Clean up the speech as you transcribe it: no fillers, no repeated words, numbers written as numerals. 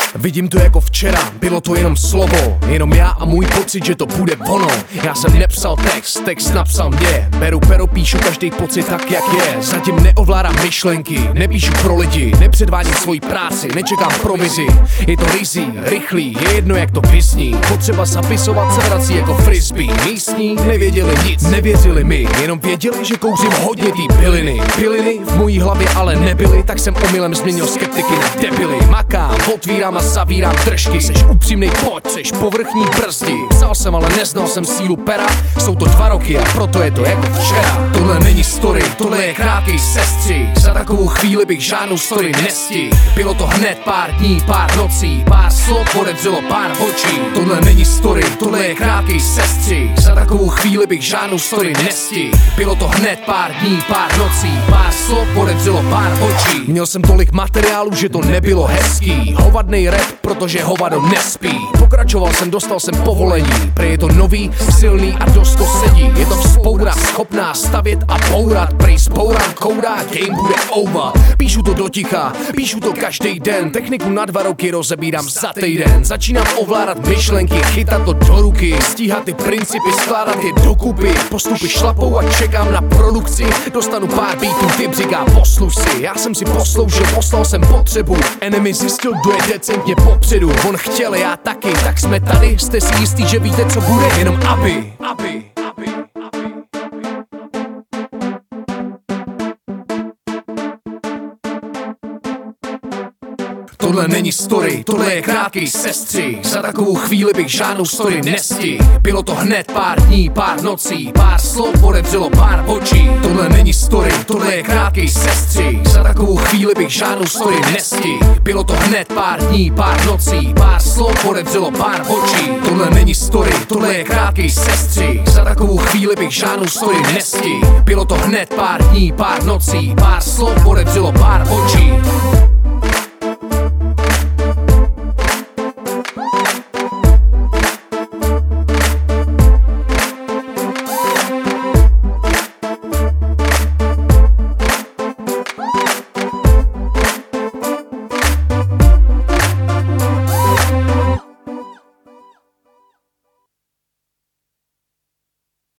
Vidím to jako včera, bylo to jenom slovo, jenom já a můj pocit, že to bude ono. Já jsem nepsal text napsal mě. Beru pero, píšu každý pocit tak, jak je. Zatím neovládám myšlenky, nepíšu pro lidi, nepředvádím svoji práci, nečekám provizi. Je to rizí, rychlý, je jedno jak to vyzní. Potřeba zapisovat se vrací jako frisbee. Místní nevěděli nic, nevěřili mi, jenom věděli, že kouřím hodně tý piliny. Piliny v mojí hlavě ale nebyly, tak jsem omylem změnil skeptiky na debily. Makám, otvírám a zavírám držky. Seš upřímnej, pojď, seš povrchní brzdi. Psal jsem, ale neznal jsem sílu pera. Jsou to 2 roky a proto je to jako včera. Tohle není story, tohle je krátkej sestři. Za takovou chvíli bych žádnou story nestihl. Bylo to hned pár dní, pár nocí, pár slov odevřelo pár očí. Tohle není story, tohle je krátkej sestři. Za takovou chvíli bych žádnou story nestihl. Bylo to hned pár dní, pár nocí, pár slov odevřelo pár očí. Měl jsem tolik materiálu, že to nebylo hezký. Hovadnej rap, protože hovado nespí. Pokračoval jsem, dostal jsem povolení. Prej je to nový, silný a dost to sedí. Je to vzpoura, schopná stavět a bourat. Prej zbourám kouda, game bude over. Píšu to do ticha, píšu to každý den. Techniku na 2 roky rozebírám za týden. Začínám ovládat myšlenky, chytat to do ruky. Stíhat ty principy, skládat je dokupy. Postupy šlapou a čekám na produkci. Dostanu pár beatů, typ říká posluš si. Já jsem si posloužil, poslal jsem potřebu. Enemy zjistil, kdo je decentně popředu. On chtěl, já taky, tak jsme tady. Jste si jistý, že víte, co bude? Jenom aby. Tohle není story, tohle je krátkej sestřih. Za takovou chvíli bych žádnou story nestihl. Bylo to hned pár dní, pár nocí, pár slov odevřelo pár očí. Tohle není story, tohle je krátkej sestřih. Za takovou chvíli bych žádnou story nestihl. Bylo to hned pár dní, pár nocí, pár slov odevřelo pár očí. Tohle není story, tohle je krátkej sestřih. Za takovou chvíli bych žádnou story nestihl. Bylo to hned pár dní, pár nocí, pár slov odevřelo pár očí.